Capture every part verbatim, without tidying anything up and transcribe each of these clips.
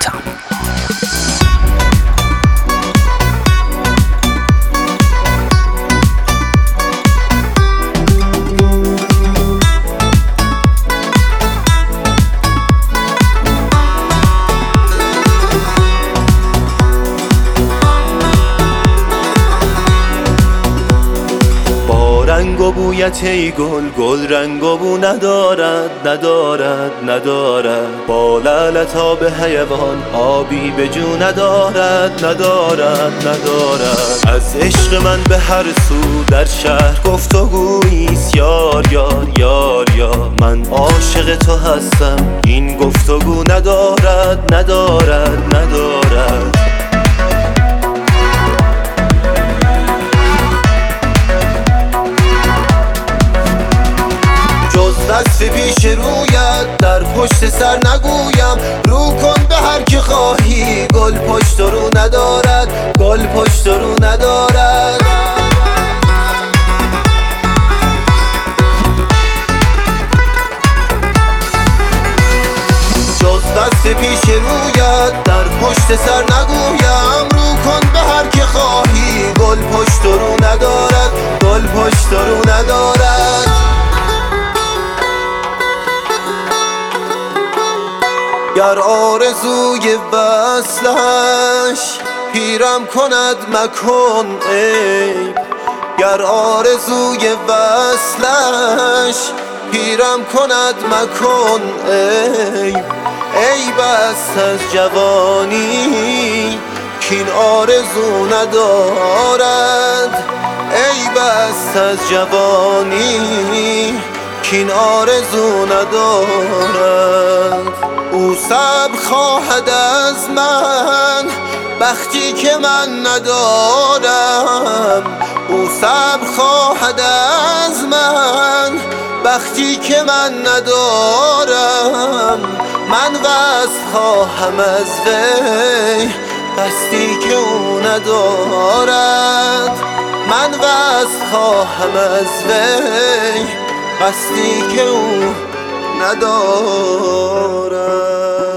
کام. رنگ و بویت ای گل، گل رنگ و بو ندارد ندارد ندارد. با لعلتا به حیوان آبی به جو ندارد ندارد ندارد. از عشق من به هر سو در شهر گفتگوییست یار یار یار یار. من عاشق تو هستم این گفتگو ندارد ندارد ندارد. دست پیش رویت در پشت سر نگویم. رو کن به هر که خواهی، گل پشت رو ندارد گل پشت رو ندارد. جز دست پیش رویت در پشت سر نگویم. رو کن به هر که خواهی، گل پشت رو ندارد گل پشت رو ندارد. گر آرزوی وصلش پیرم کند مکن عیب. گر آرزوی وصلش پیرم کند مکن عیب. عیب است از جوانی کین آرزو ندارد. عیب است از جوانی کین آرزو ندارد. او صبر خواهد از من بختی که من ندارم. او صبر خواهد از من بختی که من ندارم. من وصل خواهم از وی قصدی که او ندارد. من وصل خواهم از وی قصدی که او ندارد.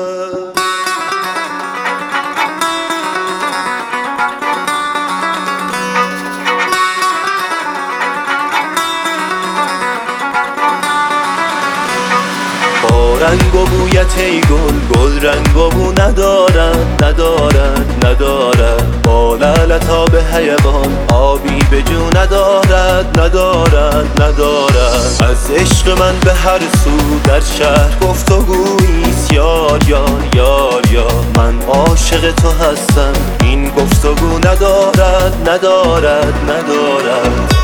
با رنگ و بویت ای گل، گل رنگ و بو ندارد ندارد ندارد. با لعلتا به حیوان آبی به جو ندارد ندارد ندارد. از عشق من به هر سو در شهر گفتگوییست یار یار یار یار. من عاشق تو هستم این گفتگو ندارد ندارد ندارد.